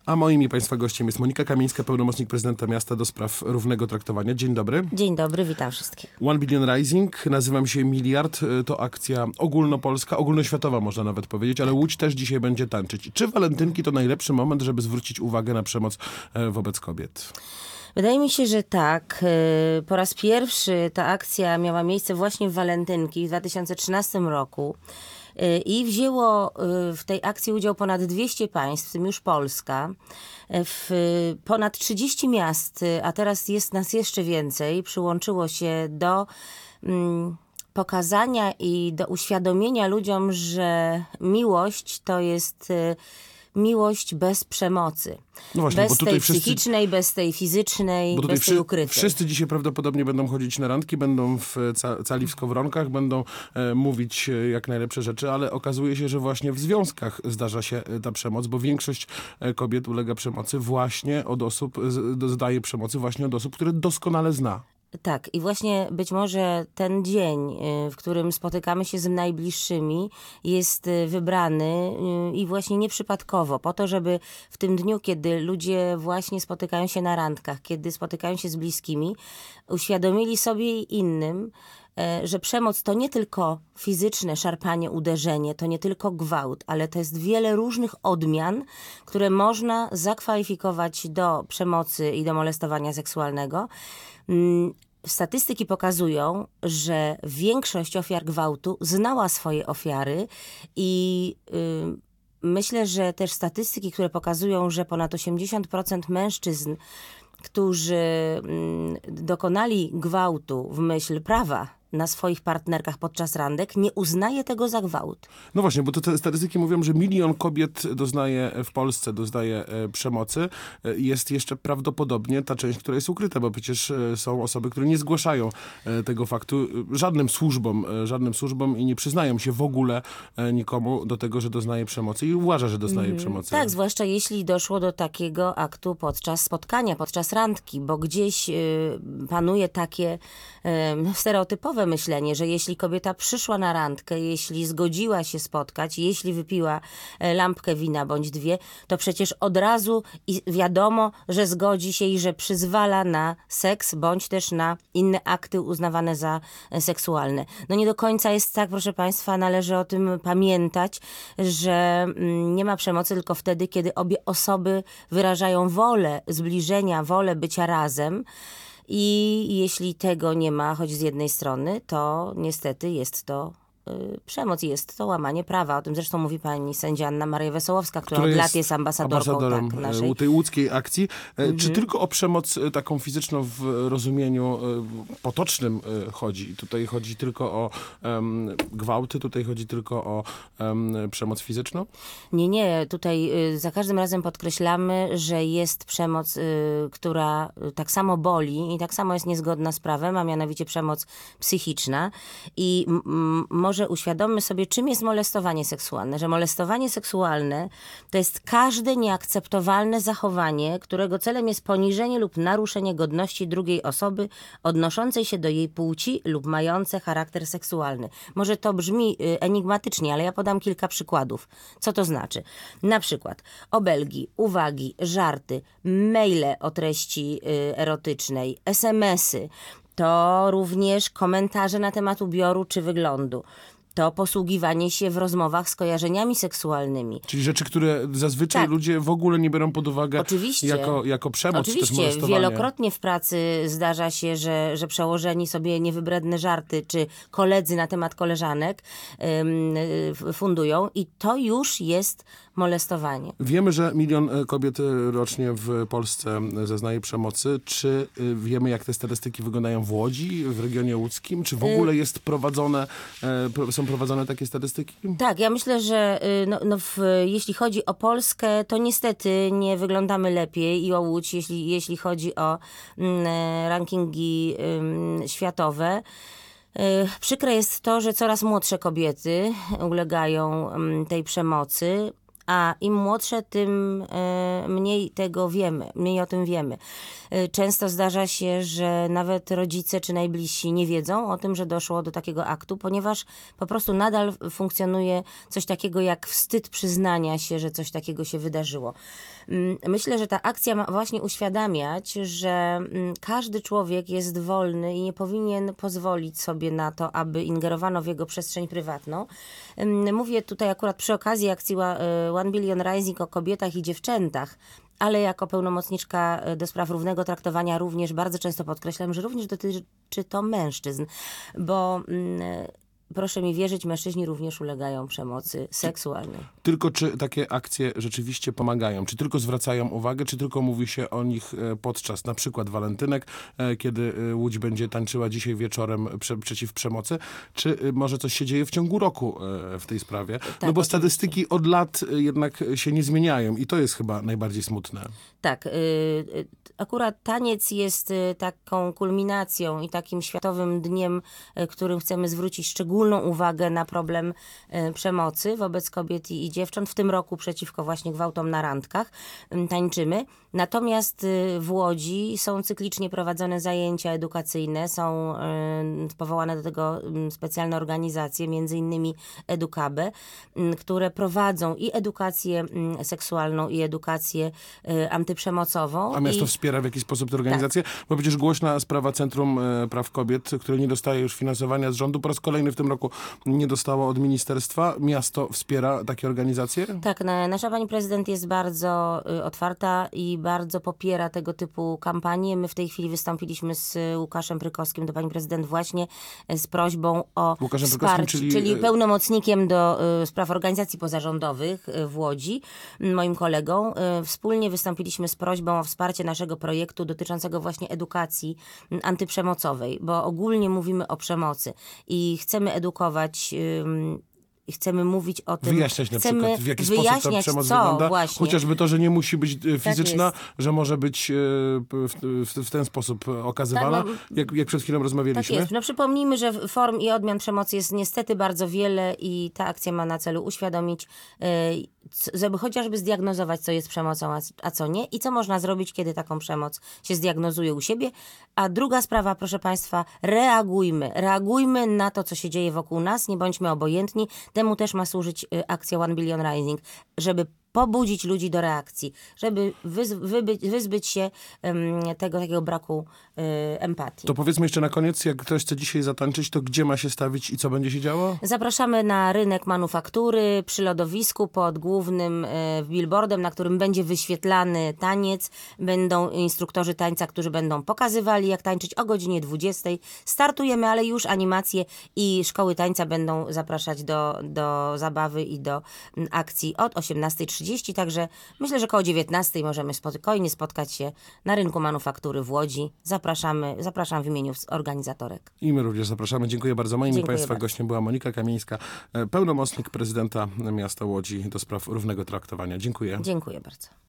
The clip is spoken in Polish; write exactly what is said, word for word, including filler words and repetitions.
A moim i Państwa gościem jest Monika Kamińska, pełnomocnik prezydenta miasta do spraw równego traktowania. Dzień dobry. Dzień dobry, witam wszystkich. One Billion Rising, nazywam się Miliard. To akcja ogólnopolska, ogólnoświatowa można nawet powiedzieć, ale Łódź też dzisiaj będzie tańczyć. Czy walentynki to najlepszy moment, żeby zwrócić uwagę na przemoc wobec kobiet? Wydaje mi się, że tak. Po raz pierwszy ta akcja miała miejsce właśnie w walentynki w dwa tysiące trzynastym roku. I wzięło w tej akcji udział ponad dwieście państw, w tym już Polska, w ponad trzydzieści miast, a teraz jest nas jeszcze więcej, przyłączyło się do mm, pokazania i do uświadomienia ludziom, że miłość to jest miłość bez przemocy. No właśnie, bez bo tutaj tej wszyscy, psychicznej, bez tej fizycznej, bo tutaj bez tej ukrytej. Wszyscy dzisiaj prawdopodobnie będą chodzić na randki, będą w ca cali w skowronkach, będą e, mówić e, jak najlepsze rzeczy, ale okazuje się, że właśnie w związkach zdarza się e, ta przemoc, bo większość e, kobiet ulega przemocy właśnie od osób, z, zdaje przemocy właśnie od osób, które doskonale zna. Tak, i właśnie być może ten dzień, w którym spotykamy się z najbliższymi, jest wybrany i właśnie nieprzypadkowo, po to, żeby w tym dniu, kiedy ludzie właśnie spotykają się na randkach, kiedy spotykają się z bliskimi, uświadomili sobie i innym, że przemoc to nie tylko fizyczne szarpanie, uderzenie, to nie tylko gwałt, ale to jest wiele różnych odmian, które można zakwalifikować do przemocy i do molestowania seksualnego. Statystyki pokazują, że większość ofiar gwałtu znała swoje ofiary i yy, myślę, że też statystyki, które pokazują, że ponad osiemdziesiąt procent mężczyzn, którzy yy, dokonali gwałtu w myśl prawa na swoich partnerkach podczas randek, nie uznaje tego za gwałt. No właśnie, bo to te statystyki mówią, że milion kobiet doznaje w Polsce, doznaje e, przemocy. E, jest jeszcze prawdopodobnie ta część, która jest ukryta, bo przecież e, są osoby, które nie zgłaszają e, tego faktu e, żadnym służbom, e, żadnym służbom i nie przyznają się w ogóle e, nikomu do tego, że doznaje przemocy i uważa, że doznaje mm, przemocy. Tak, zwłaszcza jeśli doszło do takiego aktu podczas spotkania, podczas randki, bo gdzieś e, panuje takie e, stereotypowe myślenie, że jeśli kobieta przyszła na randkę, jeśli zgodziła się spotkać, jeśli wypiła lampkę wina bądź dwie, to przecież od razu wiadomo, że zgodzi się i że przyzwala na seks bądź też na inne akty uznawane za seksualne. No nie do końca jest tak, proszę Państwa, należy o tym pamiętać, że nie ma przemocy tylko wtedy, kiedy obie osoby wyrażają wolę zbliżenia, wolę bycia razem. I jeśli tego nie ma, choć z jednej strony, to niestety jest to y, przemoc, jest to łamanie prawa. O tym zresztą mówi pani sędzia Anna Maria Wesołowska, która, która od lat jest ambasadorką ambasadorem tak, naszej... tej łódzkiej akcji. Mhm. Czy tylko o przemoc taką fizyczną w rozumieniu potocznym chodzi? Tutaj chodzi tylko o um, gwałty, tutaj chodzi tylko o um, przemoc fizyczną? Nie, nie. Tutaj y, za każdym razem podkreślamy, że jest przemoc, y, która tak samo boli i tak samo jest niezgodna z prawem, a mianowicie przemoc psychiczna. I m, może uświadommy sobie, czym jest molestowanie seksualne. Że molestowanie seksualne to jest każde nieakceptowalne zachowanie, którego celem jest poniżenie lub naruszenie godności drugiej osoby odnoszącej się do jej płci lub mające charakter seksualny. Może to brzmi enigmatycznie, ale ja podam kilka przykładów. Co to znaczy? Na przykład obelgi, uwagi, żarty, maile o treści erotycznej, esemesy, to również komentarze na temat ubioru czy wyglądu. To posługiwanie się w rozmowach skojarzeniami seksualnymi. Czyli rzeczy, które zazwyczaj tak. ludzie w ogóle nie biorą pod uwagę Oczywiście. jako, jako przemoc. Oczywiście. Czy też molestowanie. Wielokrotnie w pracy zdarza się, że, że przełożeni sobie niewybredne żarty, czy koledzy na temat koleżanek ym, fundują i to już jest molestowanie. Wiemy, że milion kobiet rocznie w Polsce zeznaje przemocy. Czy wiemy, jak te statystyki wyglądają w Łodzi, w regionie łódzkim? Czy w ogóle jest prowadzone, są prowadzone takie statystyki? Tak, ja myślę, że no, no w, jeśli chodzi o Polskę, to niestety nie wyglądamy lepiej i o Łódź, jeśli, jeśli chodzi o mm, rankingi mm, światowe. Przykre jest to, że coraz młodsze kobiety ulegają tej przemocy, A im młodsze, tym e, mniej tego wiemy, mniej o tym wiemy. E, często zdarza się, że nawet rodzice czy najbliżsi nie wiedzą o tym, że doszło do takiego aktu, ponieważ po prostu nadal funkcjonuje coś takiego jak wstyd przyznania się, że coś takiego się wydarzyło. Myślę, że ta akcja ma właśnie uświadamiać, że każdy człowiek jest wolny i nie powinien pozwolić sobie na to, aby ingerowano w jego przestrzeń prywatną. Mówię tutaj akurat przy okazji akcji One Billion Rising o kobietach i dziewczętach, ale jako pełnomocniczka do spraw równego traktowania również bardzo często podkreślam, że również dotyczy to mężczyzn, bo proszę mi wierzyć, mężczyźni również ulegają przemocy seksualnej. Tylko czy takie akcje rzeczywiście pomagają? Czy tylko zwracają uwagę, czy tylko mówi się o nich podczas na przykład walentynek, kiedy Łódź będzie tańczyła dzisiaj wieczorem prze, przeciw przemocy? Czy może coś się dzieje w ciągu roku w tej sprawie? Tak, no bo oczywiście. Statystyki od lat jednak się nie zmieniają i to jest chyba najbardziej smutne. Tak. Akurat taniec jest taką kulminacją i takim światowym dniem, którym chcemy zwrócić szczególną uwagę na problem przemocy wobec kobiet i dziewcząt. W tym roku przeciwko właśnie gwałtom na randkach tańczymy. Natomiast w Łodzi są cyklicznie prowadzone zajęcia edukacyjne, są powołane do tego specjalne organizacje, między innymi Edukabe, które prowadzą i edukację seksualną, i edukację antyprzemocową. A miasto I... wspiera w jakiś sposób tę organizację? Tak. Bo przecież głośna sprawa Centrum Praw Kobiet, które nie dostaje już finansowania z rządu, po raz kolejny w tym roku nie dostało od ministerstwa. Miasto wspiera takie organizacje? Tak, nasza pani prezydent jest bardzo otwarta i bardzo popiera tego typu kampanie. My w tej chwili wystąpiliśmy z Łukaszem Prykowskim do pani prezydent właśnie z prośbą o Łukaszem wsparcie, czyli... czyli pełnomocnikiem do spraw organizacji pozarządowych w Łodzi, moim kolegą. Wspólnie wystąpiliśmy z prośbą o wsparcie naszego projektu dotyczącego właśnie edukacji antyprzemocowej, bo ogólnie mówimy o przemocy i chcemy edukować i chcemy mówić o tym. Wyjaśniać na chcemy przykład, w jaki sposób ta przemoc co, wygląda. Właśnie. Chociażby to, że nie musi być fizyczna, tak że może być w, w, w ten sposób okazywana, tak, no, jak, jak przed chwilą rozmawialiśmy. Tak jest. No przypomnijmy, że form i odmian przemocy jest niestety bardzo wiele i ta akcja ma na celu uświadomić, żeby chociażby zdiagnozować, co jest przemocą, a co nie i co można zrobić, kiedy taką przemoc się zdiagnozuje u siebie. A druga sprawa, proszę Państwa, reagujmy. Reagujmy na to, co się dzieje wokół nas, nie bądźmy obojętni. Temu też ma służyć akcja One Billion Rising, żeby pobudzić ludzi do reakcji, żeby wyz, wybyć, wyzbyć się um, tego takiego braku y, empatii. To powiedzmy jeszcze na koniec, jak ktoś chce dzisiaj zatańczyć, to gdzie ma się stawić i co będzie się działo? Zapraszamy na rynek manufaktury przy lodowisku pod głównym y, billboardem, na którym będzie wyświetlany taniec. Będą instruktorzy tańca, którzy będą pokazywali, jak tańczyć o godzinie dwudziestej. Startujemy, ale już animacje i szkoły tańca będą zapraszać do, do zabawy i do m, akcji od osiemnastej trzydzieści. Także myślę, że koło dziewiętnastej możemy spokojnie spotkać się na rynku manufaktury w Łodzi. Zapraszamy, zapraszam w imieniu organizatorek. I my również zapraszamy. Dziękuję bardzo. Moim Dziękuję Państwa bardzo. gościem była Monika Kamieńska, pełnomocnik prezydenta miasta Łodzi do spraw równego traktowania. Dziękuję. Dziękuję bardzo.